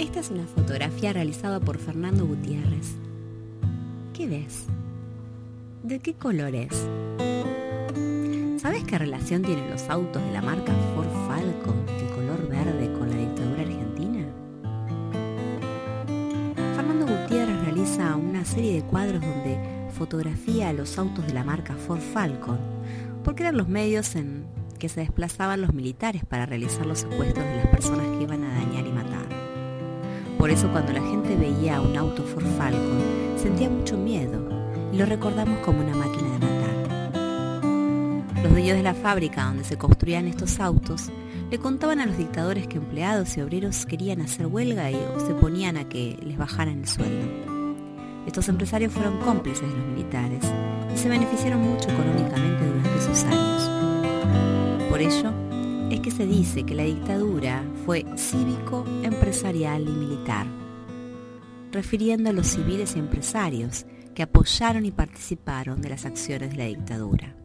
Esta es una fotografía realizada por Fernando Gutiérrez. ¿Qué ves? ¿De qué color es? ¿Sabes qué relación tienen los autos de la marca Ford Falcon de color verde con la dictadura argentina? Fernando Gutiérrez realiza una serie de cuadros donde fotografía a los autos de la marca Ford Falcon, porque eran los medios en que se desplazaban los militares para realizar los secuestros de las personas que iban a dañar y matar. Por eso cuando la gente veía un auto Ford Falcon sentía mucho miedo y lo recordamos como una máquina de matar. Los dueños de la fábrica donde se construían estos autos le contaban a los dictadores que empleados y obreros querían hacer huelga y se ponían a que les bajaran el sueldo. Estos empresarios fueron cómplices de los militares y se beneficiaron mucho económicamente durante esos años. Por ello, es que se dice que la dictadura fue cívico, empresarial y militar, refiriendo a los civiles y empresarios que apoyaron y participaron de las acciones de la dictadura.